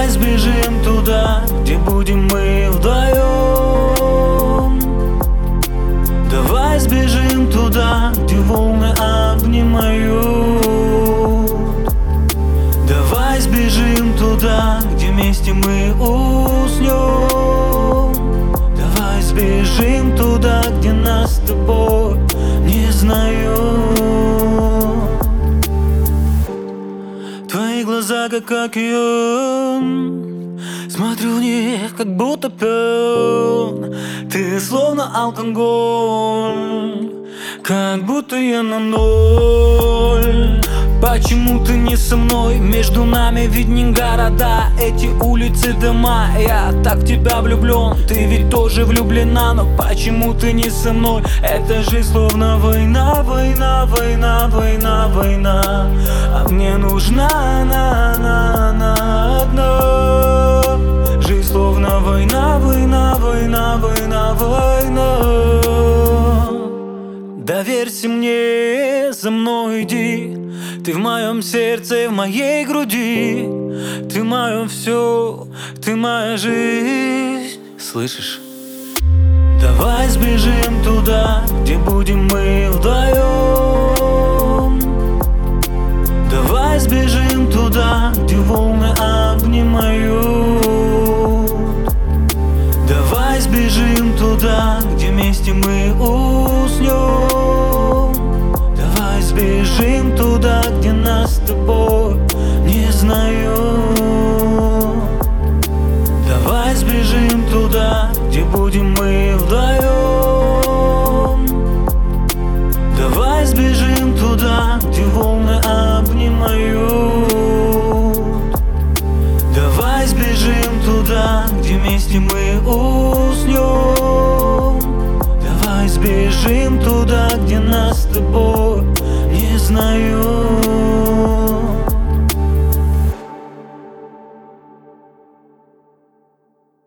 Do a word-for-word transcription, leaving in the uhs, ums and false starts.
Давай сбежим туда, где будем мы вдвоем. Давай сбежим туда, где волны обнимают. Давай сбежим туда, где вместе мы уснем. Давай сбежим туда, где нас с тобой не знают. Твои глаза как океан, смотрю в них, как будто пьян. Ты словно алкоголь, как будто я на ноль. Почему ты не со мной? Между нами ведь не города, эти улицы, дома. Я так в тебя влюблен, ты ведь тоже влюблена. Но почему ты не со мной? Это же словно война, война, война, война, война. А мне нужна она, она, она одна. Жизнь словно война, война, война, война, война. Доверься мне, за мной иди. Ты в моем сердце, в моей груди. Ты мое все, ты моя жизнь. Слышишь? Давай сбежим туда, где будем мы вдвоем. Давай сбежим туда, где волны обнимают. Давай сбежим туда, где вместе мы уснем. Давай сбежим туда, где нас с тобой не знают. Давай сбежим туда, где будем мы вдвоем. Давай сбежим туда, где волны обнимают. Давай сбежим туда, где вместе мы уснем. Давай сбежим туда, где нас с тобой